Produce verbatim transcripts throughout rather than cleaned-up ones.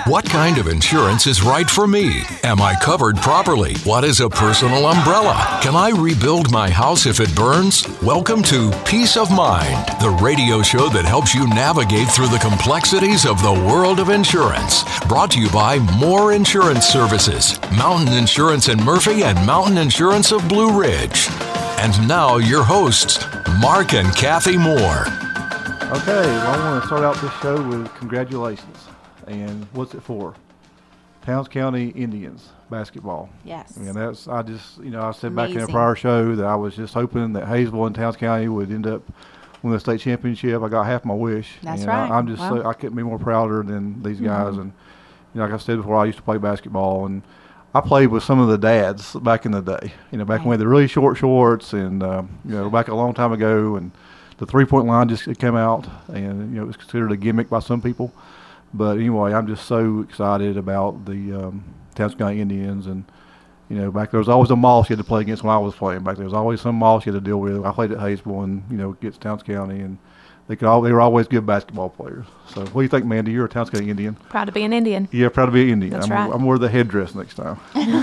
What kind of insurance is right for me? Am I covered properly? What is a personal umbrella? Can I rebuild my house if it burns? Welcome to Peace of Mind, the radio show that helps you navigate through the complexities of the world of insurance. Brought to you by Moore Insurance Services, Mountain Insurance in Murphy, and Mountain Insurance of Blue Ridge. And now your hosts, Mark and Kathy Moore. Okay, well, I want to start out this show with congratulations. And what's it for? Towns County Indians basketball. Yes. And that's, I just, you know, I said Amazing. Back in a prior show that I was just hoping that Hayesville and Towns County would end up winning the state championship. I got half my wish. That's and right. I, I'm just, well. so, I couldn't be more prouder than these guys. Mm-hmm. And, you know, like I said before, I used to play basketball, and I played with some of the dads back in the day. You know, back right. when we had the really short shorts, and um, you know, back a long time ago, and the three-point line just it came out, and you know, it was considered a gimmick by some people. But anyway, I'm just so excited about the um, Towns County Indians, and you know, back there was always a Moss you had to play against when I was playing. Back there was always some Moss you had to deal with. I played at Hayesville, and you know, against Towns County, and they could all they were always good basketball players. So, what do you think, Mandy? You're a Towns County Indian. Proud to be an Indian. Yeah, proud to be an Indian. That's I'm, right. I'm wear the headdress next time.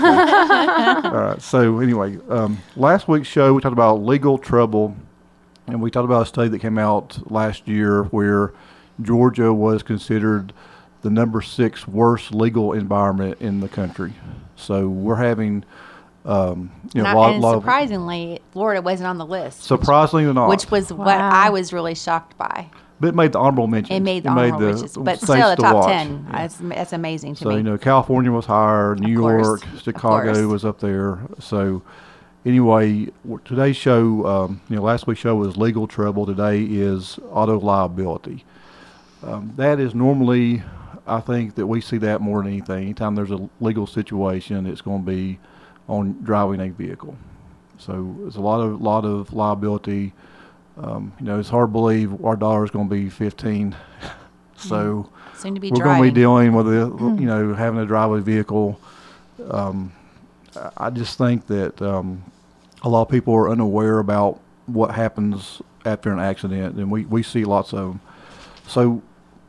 All right. So anyway, um, last week's show we talked about legal trouble, and we talked about a study that came out last year where Georgia was considered the number six worst legal environment in the country. So we're having, um, you know, and a lot, and lot surprisingly, Florida wasn't on the list. Surprisingly which, not. Which was Wow. what I was really shocked by. But it made the honorable mention. It made the honorable mentions, but still states the to top watch. ten. Yeah. That's, that's amazing to So, me. you know, California was higher, New Of York, course. Chicago Of course. was up there. So, anyway, w- today's show, um, you know, last week's show was legal trouble. Today is auto liability. Um, that is normally, I think that we see that more than anything. Anytime there's a legal situation, it's going to be on driving a vehicle. So, there's a lot of lot of liability. Um, you know, it's hard to believe our dollar is going to be fifteen. So Soon to be we're driving. going to be dealing with, a, you know, having to drive a vehicle. Um, I just think that um, a lot of people are unaware about what happens after an accident, and we, we see lots of them. So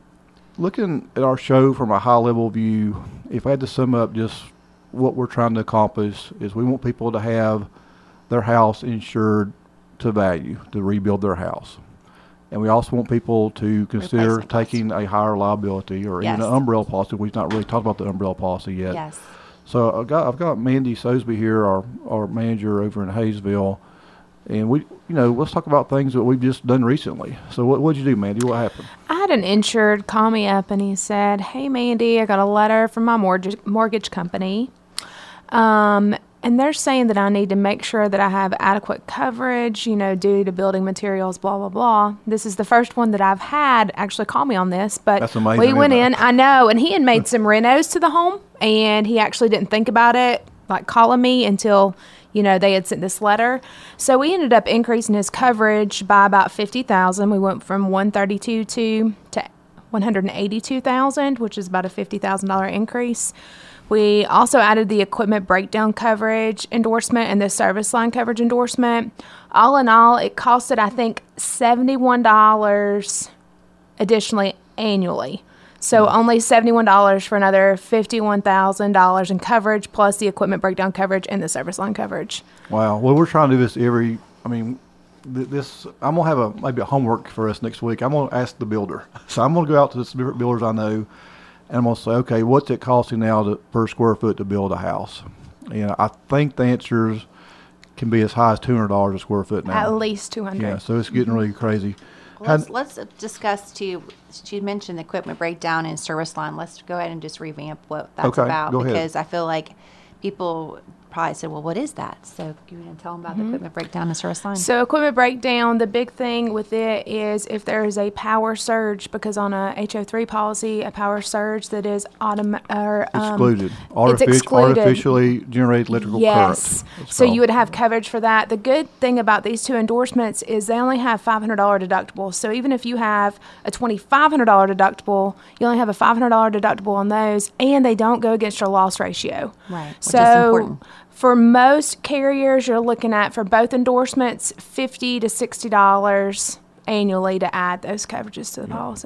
looking at our show from a high-level view, if I had to sum up just what we're trying to accomplish is we want people to have their house insured to value, to rebuild their house. And we also want people to consider Replacement costs. taking a higher liability or Yes. even an umbrella policy. We've not really talked about the umbrella policy yet. Yes. So I've got, I've got Mandy Sosby here, our, our manager over in Hayesville. And we, you know, let's talk about things that we've just done recently. So what what'd you do, Mandy? What happened? I had an insured call me up and he said, "Hey, Mandy, I got a letter from my mortgage mortgage company. Um, and they're saying that I need to make sure that I have adequate coverage, you know, due to building materials, blah, blah, blah." This is the first one that I've had actually call me on this. But That's amazing, we went isn't in, it? I know, and he had made some renos to the home, and he actually didn't think about it, like calling me until, you know, they had sent this letter. So we ended up increasing his coverage by about fifty thousand dollars. We went from one thirty-two to to one hundred eighty-two thousand dollars, which is about a fifty thousand dollars increase. We also added the equipment breakdown coverage endorsement and the service line coverage endorsement. All in all, it costed, I think, seventy-one dollars additionally annually. So only seventy-one dollars for another fifty-one thousand dollars in coverage, plus the equipment breakdown coverage and the service line coverage. Wow. Well, we're trying to do this every, I mean, th- this, I'm going to have a, maybe a homework for us next week. I'm going to ask the builder. So I'm going to go out to the different builders I know, and I'm going to say, okay, what's it costing now to, per square foot to build a house? And I think the answers can be as high as two hundred dollars a square foot now. At least two hundred dollars. Yeah, so it's getting really crazy. Well, let's, Had- let's discuss too. You mentioned the equipment breakdown and service line. Let's go ahead and just revamp what that's Okay, about, go ahead. because I feel like people probably said, "Well, what is that?" So you want to tell them about the equipment breakdown and service line? So equipment breakdown, the big thing with it is if there is a power surge, because on a H O three policy, a power surge that is autom- or, um, excluded. it's Artific- excluded. Artificially generated electrical Yes. current. it's So you called. would have coverage for that. The good thing about these two endorsements is they only have five hundred dollars deductibles. So even if you have a twenty-five hundred dollars deductible, you only have a five hundred dollars deductible on those, and they don't go against your loss ratio. Right, which is so important. For most carriers, you're looking at, for both endorsements, fifty to sixty dollars annually to add those coverages to the policy. Right.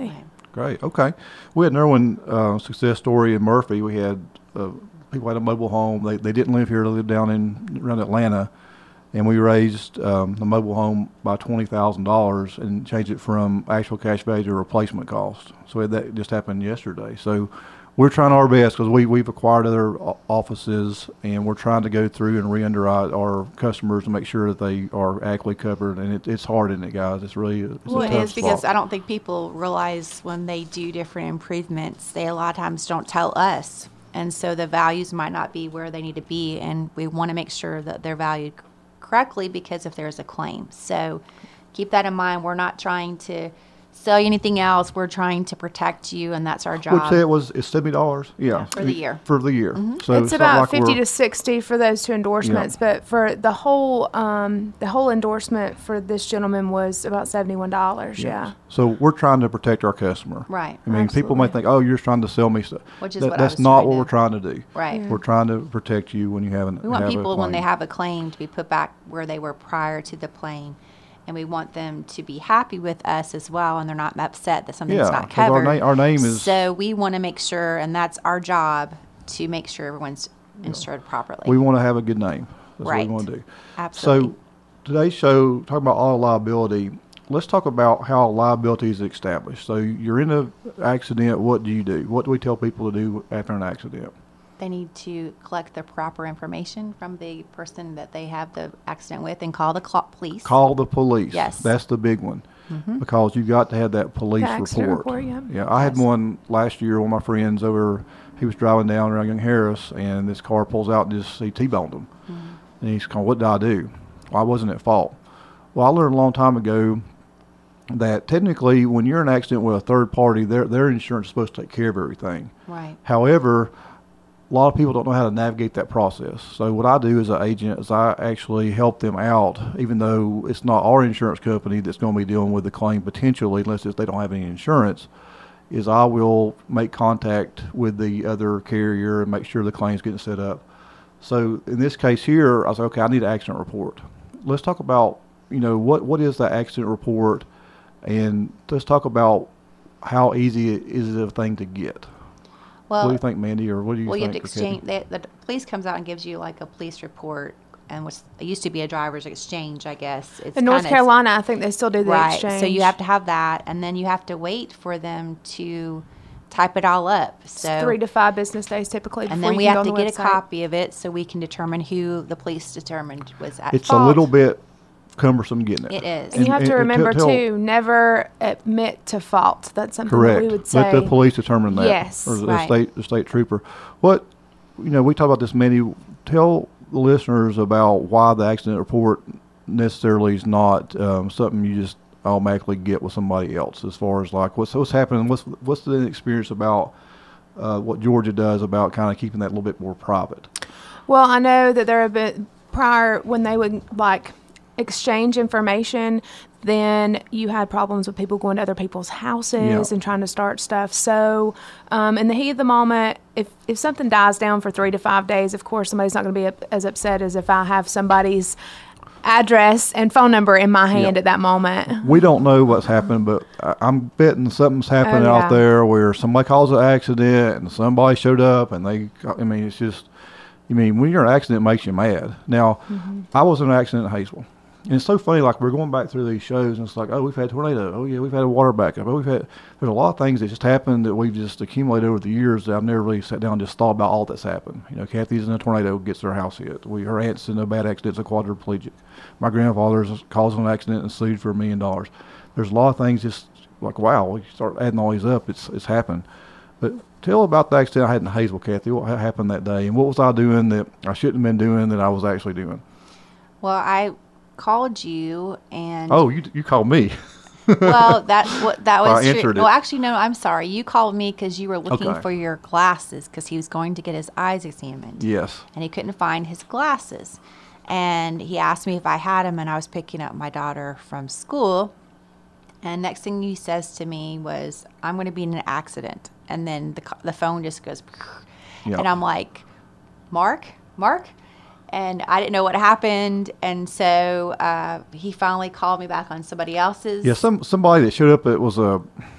Great. Okay. We had another one uh, success story in Murphy. We had uh, people had a mobile home. They they didn't live here. They lived down in around Atlanta, and we raised um, the mobile home by twenty thousand dollars and changed it from actual cash value to replacement cost. So we had that just happened yesterday. So we're trying our best because we we've acquired other offices, and we're trying to go through and re-underwrite our customers to make sure that they are adequately covered. And it, it's hard, isn't it, guys? It's really it's Well, a it tough is because spot. I don't think people realize when they do different improvements, they a lot of times don't tell us. And so the values might not be where they need to be. And we want to make sure that they're valued c- correctly because if there's a claim. So keep that in mind. We're not trying to sell you anything else. We're trying to protect you, and that's our Would job. say it was it's seventy dollars. Yeah, For the year. For the year. Mm-hmm. So It's not about like fifty we're- to sixty for those two endorsements, but for the whole um, the whole endorsement for this gentleman was about seventy one dollars. Yes. Yeah. So we're trying to protect our customer. Right. I mean, people may Absolutely. think, oh, you're just trying to sell me stuff. Which is That- what I That's was not trying what to- we're trying to do. Right. We're trying to protect you when you haven't. We want have a people when they claim. have a claim to be put back where they were prior to the claim. And we want them to be happy with us as well, and they're not upset that something's Yeah, not 'cause our covered. na- our name is- So we want to make sure, and that's our job, to make sure everyone's insured properly. We want to have a good name. That's Right. what we want to do. Absolutely. So today's show, talking about auto liability, let's talk about how liability is established. So you're in an accident. What do you do? What do we tell people to do after an accident? They need to collect the proper information from the person that they have the accident with and call the cl- police. Call the police. Yes. That's the big one. Because you got to have that police The accident report. report, yeah. I had Yes. one last year. One of my friends over, he was driving down around Young Harris, and this car pulls out and just he T-boned him. And he's going, "What did I do? Well, I wasn't at fault." Well, I learned a long time ago that technically, when you're in an accident with a third party, their their insurance is supposed to take care of everything. Right. However, a lot of people don't know how to navigate that process. So what I do as an agent is I actually help them out, even though it's not our insurance company that's going to be dealing with the claim potentially, unless it's, they don't have any insurance, is I will make contact with the other carrier and make sure the claim's getting set up. So in this case here, I was like, okay, I need an accident report. Let's talk about, you know, what, what is that accident report, and let's talk about how easy it is it a thing to get. Well, What do you think, Mandy, or what do you well, you have think? to or Kathy? exchange. They, the police comes out and gives you like a police report, and what's it used to be a driver's exchange, I guess. It's In North kinda- Carolina, I think they still do the right. exchange. So you have to have that, and then you have to wait for them to type it all up. It's So three to five business days typically. and before then we you can have go to on the get a website. copy of it so we can determine who the police determined was at It's fault. a little bit cumbersome getting it. It is. And you have And- to and remember tell- too, never admit to fault. That's something Correct. that we would say. Let the police determine that. Yes, Or the right. state, the state trooper. What, you know, we talk about this, Mandy. Tell the listeners about why the accident report necessarily is not um, something you just automatically get with somebody else. As far as like what's what's happening, what's what's the experience about uh, what Georgia does about kind of keeping that a little bit more private. Well, I know that there have been prior when they would like exchange information, then you had problems with people going to other people's houses Yeah. and trying to start stuff. So, um, in the heat of the moment, if if something dies down for three to five days, of course, somebody's not going to be up, as upset as if I have somebody's address and phone number in my hand Yeah. at that moment. We don't know what's happened, but I- I'm betting something's happening Oh, yeah. out there where somebody caused an accident and somebody showed up and they, I mean, it's just, I mean, when you're in an accident, it makes you mad. Now, Mm-hmm. I was in an accident in Hazel. And it's so funny, like we're going back through these shows and it's like, oh, we've had tornado. Oh, yeah, we've had a water backup. Oh, we've had, there's a lot of things that just happened that we've just accumulated over the years that I've never really sat down and just thought about all that's happened. You know, Kathy's in a tornado, gets her house hit. We, her aunt's in a bad accident, it's a quadriplegic. My grandfather's caused an accident and sued for a million dollars. There's a lot of things just like, wow, we start adding all these up, it's it's happened. But tell about the accident I had in Hazel, Kathy. What ha- happened that day, and what was I doing that I shouldn't have been doing that I was actually doing? Well, I called you and Oh, you you called me. well, that what that Well, was I true. answered it. Well, actually, no, I'm sorry. You called me because you were looking Okay. for your glasses because he was going to get his eyes examined. Yes. And he couldn't find his glasses. And he asked me if I had them, and I was picking up my daughter from school. And next thing he says to me was, "I'm going to be in an accident." And then the co- the phone just goes, Yeah. and I'm like, "Mark, Mark." And I didn't know what happened, and so uh, he finally called me back on somebody else's. Yeah, some somebody that showed up. It was a, I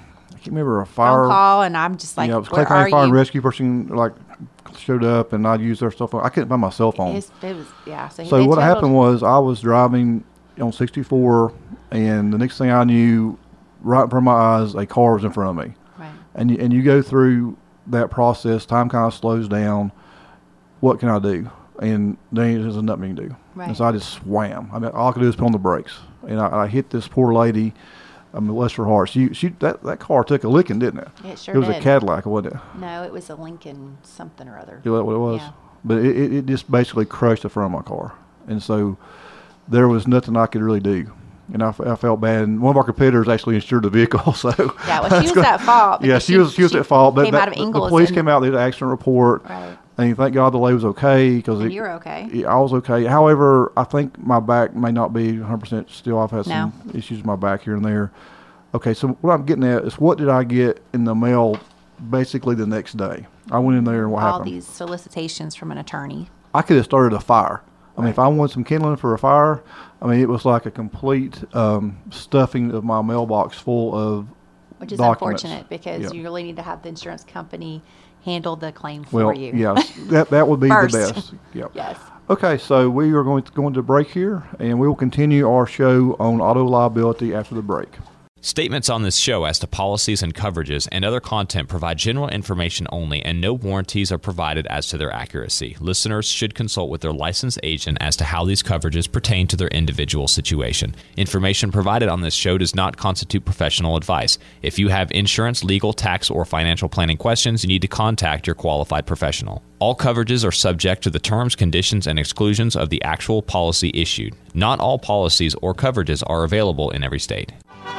can't remember a fire phone call, and I'm just like, yeah, it was where Clay County are Fire and you? Rescue person like showed up, and I used their cell phone. I couldn't find my cell phone. His, it was, yeah. So, So they what totaled- happened was I was driving on sixty-four, and the next thing I knew, right in front of my eyes, a car was in front of me. Right. And you, and you go through that process, time kind of slows down. What can I do? And then there's nothing you can do. Right. And so I just swam. I mean, all I could do is put on the brakes. And I, I hit this poor lady, I mean, bless her heart. She, she, that, that car took a licking, didn't it? It sure It was did. a Cadillac, wasn't it? No, it was a Lincoln something or other. You know what it was? Yeah. But it, it, it just basically crushed the front of my car. And so there was nothing I could really do. And I, f- I felt bad. And one of our competitors actually insured the vehicle. So Yeah, well, she was at fault. yeah, because she, was she was she at fault. But came that, out of the- Ingalls the police and- came out. They did an accident report. Right. And thank God the lady was okay because And you were okay. Yeah, I was okay. However, I think my back may not be one hundred percent still. I've had some No. issues with my back here and there. Okay, so what I'm getting at is what did I get in the mail basically the next day? I went in there and what All happened? these solicitations from an attorney. I could have started a fire. I mean, if I wanted some kindling for a fire, I mean, it was like a complete um, stuffing of my mailbox full of Which is documents. unfortunate because Yeah. you really need to have the insurance company handle the claim Well, for you. yes, that that would be First. the best. Yep. Yes. Okay, so we are going to go into break here, and we will continue our show on auto liability after the break. Statements on this show as to policies and coverages and other content provide general information only, and no warranties are provided as to their accuracy. Listeners should consult with their licensed agent as to how these coverages pertain to their individual situation. Information provided on this show does not constitute professional advice. If you have insurance, legal, tax, or financial planning questions, you need to contact your qualified professional. All coverages are subject to the terms, conditions, and exclusions of the actual policy issued. Not all policies or coverages are available in every state.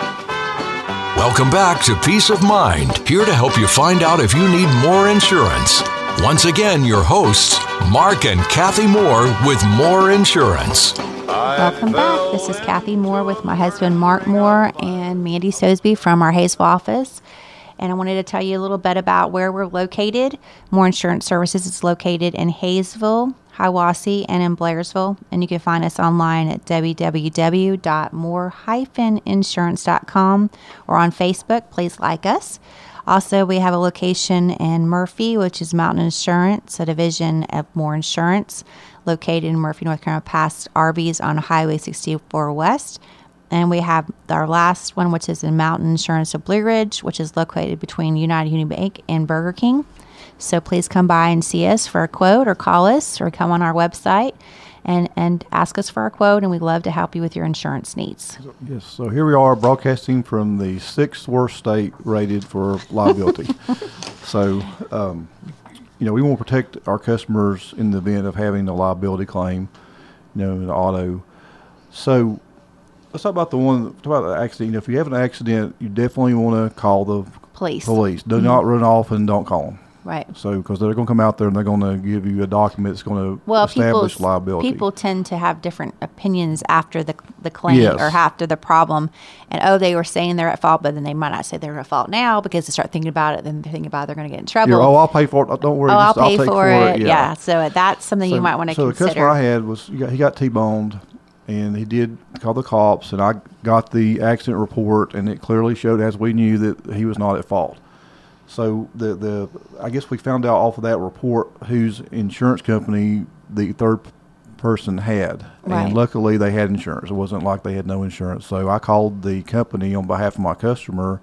Welcome back to Peace of Mind, here to help you find out if you need more insurance. Once again, your hosts, Mark and Kathy Moore with More Insurance. Welcome back. This is Kathy Moore with my husband Mark Moore and Mandy Sosby from our Hayesville office. And I wanted to tell you a little bit about where we're located. More Insurance Services is located in Hayesville, Hiwassee, and in Blairsville. And you can find us online at w w w dot more dash insurance dot com or on Facebook. Please like us. Also, we have a location in Murphy, which is Mountain Insurance, a division of More Insurance, located in Murphy, North Carolina, past Arby's on Highway sixty-four West. And we have our last one, which is in Mountain Insurance of Blue Ridge, which is located between United Union Bank and Burger King. So please come by and see us for a quote, or call us, or come on our website and, and ask us for a quote, and we'd love to help you with your insurance needs. Yes, so here we are broadcasting from the sixth worst state rated for liability. So, um, you know, we want to protect our customers in the event of having a liability claim, you know, in auto. So let's talk about the one, talk about the accident. You know, if you have an accident, you definitely want to call the Police. police. Do not run off and don't call them. Right. So, because they're going to come out there and they're going to give you a document that's going to Well, establish people's- liability. people tend to have different opinions after the the claim Yes. or after the problem. And, oh, they were saying they're at fault, but then they might not say they're at fault now because they start thinking about it. Then they're thinking about it, they're going to get in trouble. Yeah, oh, I'll pay for it. Don't worry. Oh, I'll just- pay take for it. Yeah. Yeah. So that's something you So- might want to so consider. the customer I had was he got, he got T-boned, and he did call the cops, and I got the accident report, and it clearly showed, as we knew, that he was not at fault. So the the I guess we found out off of that report whose insurance company the third p- person had, Right. and luckily they had insurance. It wasn't like they had no insurance. So I called the company on behalf of my customer,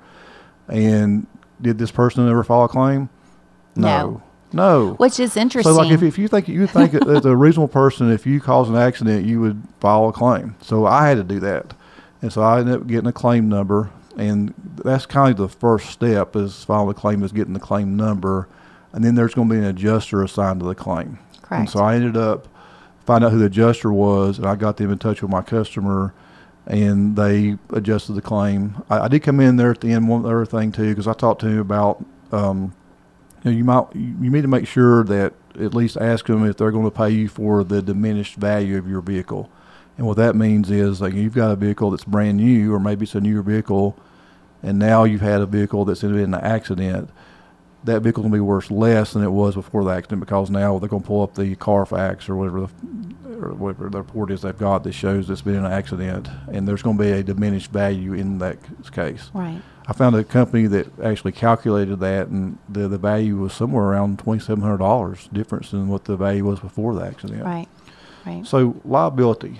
and did this person ever file a claim? No. No. Which is interesting. So, like, if, if you think you think as a reasonable person, if you cause an accident, you would file a claim. So I had to do that, and so I ended up getting a claim number, and that's kind of the first step is filing a claim is getting the claim number, and then there's going to be an adjuster assigned to the claim. And Correct. so I ended up finding out who the adjuster was, and I got them in touch with my customer, and they adjusted the claim. I, I did come in there at the end, one other thing too, because I talked to him about. Um, You know, you might you need to make sure that at least ask them if they're going to pay you for the diminished value of your vehicle, and what that means is like you've got a vehicle that's brand new, or maybe it's a newer vehicle, and now you've had a vehicle that's in an accident. That vehicle's going to be worth less than it was before the accident because now they're going to pull up the Carfax or whatever the or whatever the report is they've got that shows there's been an accident, and there's going to be a diminished value in that c- case. Right. I found a company that actually calculated that, and the the value was somewhere around twenty-seven hundred dollars difference than what the value was before the accident. Right. Right. So liability.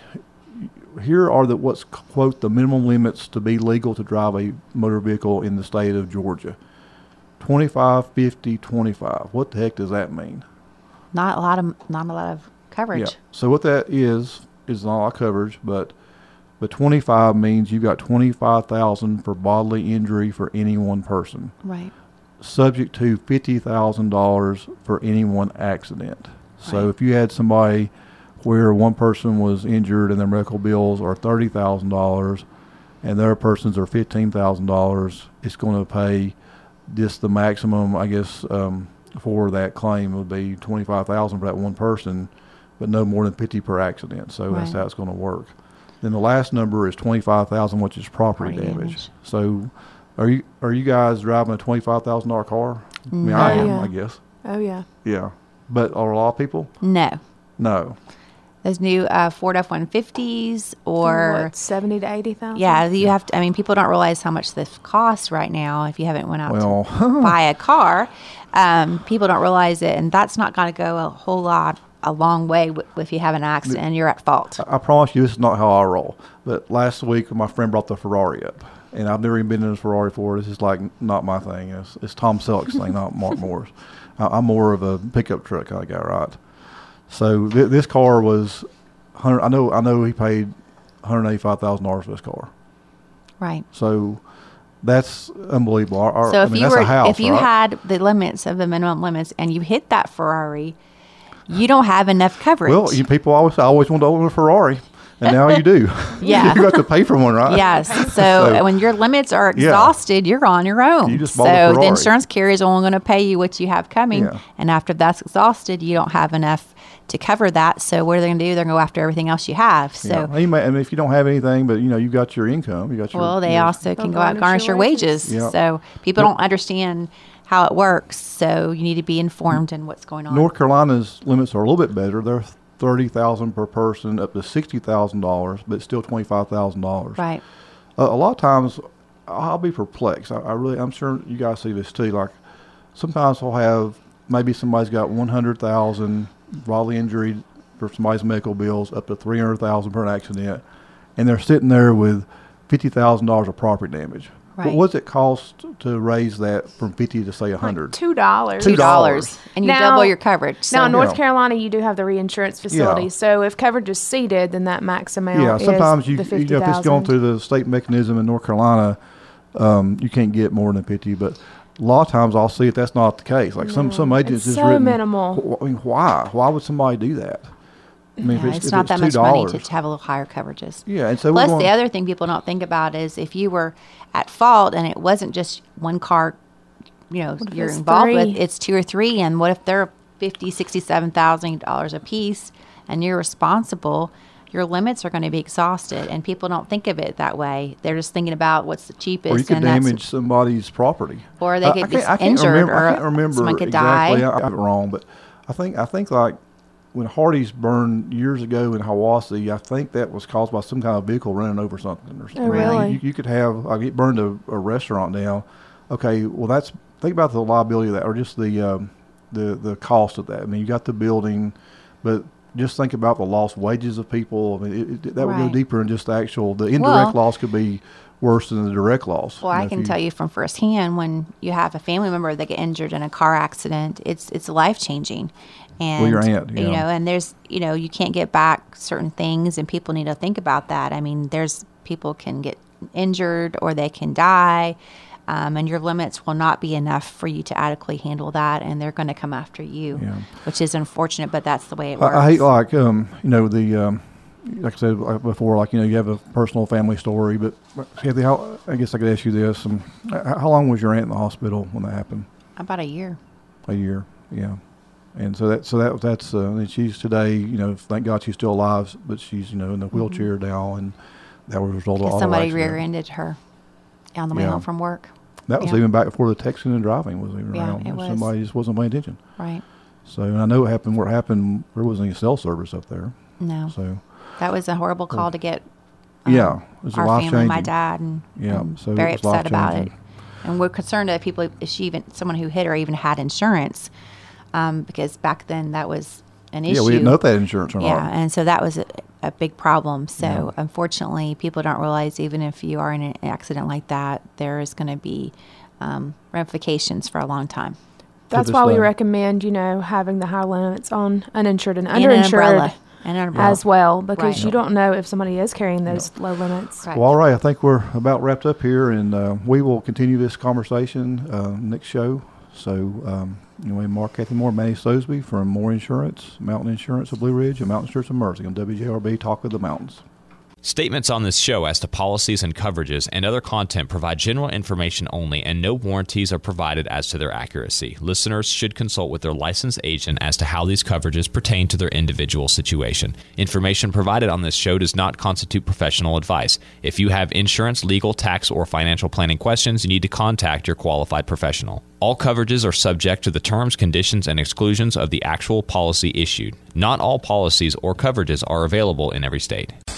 Here are the what's quote the minimum limits to be legal to drive a motor vehicle in the state of Georgia. twenty-five, fifty, twenty-five. What the heck does that mean? Not a lot of not a lot of coverage. Yeah. So what that is is not a lot of coverage, but but twenty-five means you've got twenty-five thousand for bodily injury for any one person, Right. subject to fifty thousand dollars for any one accident. So Right. if you had somebody where one person was injured and their medical bills are thirty thousand dollars, and the other person's are fifteen thousand dollars, it's going to pay just the maximum, I guess, um, for that claim would be twenty-five thousand dollars for that one person, but no more than fifty per accident. So that's Right. how it's going to work. Then the last number is twenty-five thousand dollars, which is property, Property damage. damage. So are you are you guys driving a twenty-five thousand dollars car? I mean, No. I am, Yeah. I guess. Oh yeah. Yeah. But are a lot of people? No. No. Those new uh, Ford F one fifties or What, seventy to eighty thousand. yeah, you have to. I mean, people don't realize how much this costs right now. If you haven't went out Well, to buy a car, um, people don't realize it, and that's not going to go a whole lot, a long way w- if you have an accident and you're at fault. I promise you this is not how I roll. But last week my friend brought the Ferrari up, and I've never even been in a Ferrari before. This is like not my thing. It's, it's Tom Selleck's thing, not Mark Moore's. I, I'm more of a pickup truck kind of guy, right? So th- this car was, one hundred, I know I know he paid one hundred eighty-five thousand dollars for this car. Right. So that's unbelievable. Our, our, So I if mean, you that's were, a house, if you right? had the limits of the minimum limits and you hit that Ferrari, you don't have enough coverage. Well, you people always I always wanted to own a Ferrari, and now you do. Yeah. You have to pay for one, right? Yes. So, So- when your limits are Yeah. exhausted, you're on your own. You just so bought a the Ferrari. insurance carrier is only going to pay you what you have coming, Yeah. and after that's exhausted, you don't have enough to cover that. So what are they going to do? They're going to go after everything else you have. So Yeah. You may, I mean, if you don't have anything, but you know, you got your income, you got your. well, they your- also can They'll go out and garnish your wages. Yeah. So people Yep. don't understand how it works. So you need to be informed in what's going on. North Carolina's limits are a little bit better. They're thirty thousand per person, up to sixty thousand dollars, but still twenty five thousand dollars. Right. Uh, a lot of times, I'll be perplexed. I, I really, I'm sure you guys see this too. Like sometimes we'll have maybe somebody's got one hundred thousand bodily injury for somebody's medical bills, up to three hundred thousand per an accident, and they're sitting there with fifty thousand dollars of property damage. Right. What what's it cost to raise that from fifty to say a hundred? Two dollars. Two Two dollars, dollars. and you Now- double your coverage. So Now, in North Yeah. Carolina, you do have the reinsurance facility. Yeah. So if coverage is ceded, then that max amount Yeah, is sometimes you, the you fifty know, if it's going thousand. through the state mechanism in North Carolina, um, you can't get more than fifty. But a lot of times I'll see if that's not the case. Like some some agents It's just so written, minimal. wh- I mean, why? Why would somebody do that? I mean, yeah, if it's, if not that much two money to, dollars. to have a little higher coverages. Yeah, and so Plus, we're going, the other thing people don't think about is if you were at fault and it wasn't just one car, you know, if you're it's involved with, three? it's two or three. And what if they're fifty, sixty-seven thousand dollars a piece, and you're responsible? Your limits are going to be exhausted, and people don't think of it that way. They're just thinking about what's the cheapest, or you could and that's damage somebody's property, Or they I- get I can't- I can't injured, remember, or I can't remember someone could exactly. die. I, I have it wrong, but I think I think like when Hardee's burned years ago in Hiwassee, I think that was caused by some kind of vehicle running over something or something. Oh, really? You, you could have like it burned a, a restaurant down. Okay, well that's think about the liability of that, or just the um, the the cost of that. I mean, you got the building, but just think about the lost wages of people. I mean, it, it, that would Right. go deeper in just the actual. The indirect Well- loss could be worse than the direct loss. Well, You know, I if can tell you from firsthand, when you have a family member that get injured in a car accident, it's it's life changing. And Well, your aunt, you yeah. know, and there's you know you can't get back certain things, and people need to think about that. I mean, there's people can get injured or they can die, um, and your limits will not be enough for you to adequately handle that, and they're going to come after you, Yeah. which is unfortunate, but that's the way it works. I, I hate like um you know the um like I said like before, like you know you have a personal family story, but Kathy, how I guess I could ask you this: um, h- how long was your aunt in the hospital when that happened? About a year. A year, yeah. And so that so that that's uh, and she's today, you know, thank God she's still alive, but she's you know in the wheelchair now, and that was a result of Because auto somebody accident. rear-ended her on the way Yeah. home from work. That was Yeah. even back before the texting and driving was even Yeah, around. it was. Somebody just wasn't paying attention. Right. So and I know it happened. Where it happened, there wasn't any cell service up there. No. So that was a horrible call to get. Um, yeah, it was our life family, my changing. dad, and, Yeah, and so it very was upset about it. life-changing. And we're concerned that people, if she even someone who hit her even had insurance, um, because back then that was an issue. Yeah, we didn't know if they had insurance or Yeah, not. and so that was a, a big problem. So Yeah. unfortunately, people don't realize even if you are in an accident like that, there is going to be um, ramifications for a long time. That's this why we day. recommend, you know, having the high limits on uninsured and And an umbrella. underinsured And an umbrella. as well, because Right. you don't know if somebody is carrying those low limits. Correct. Well, all right. I think we're about wrapped up here, and uh, we will continue this conversation uh, next show. So, um, anyway, Mark Kathy Moore, Manny Sosby from Moore Insurance, Mountain Insurance of Blue Ridge, and Mountain Insurance of Mersey on W J R B Talk of the Mountains. Statements on this show as to policies and coverages and other content provide general information only, and no warranties are provided as to their accuracy. Listeners should consult with their licensed agent as to how these coverages pertain to their individual situation. Information provided on this show does not constitute professional advice. If you have insurance, legal, tax, or financial planning questions, you need to contact your qualified professional. All coverages are subject to the terms, conditions, and exclusions of the actual policy issued. Not all policies or coverages are available in every state.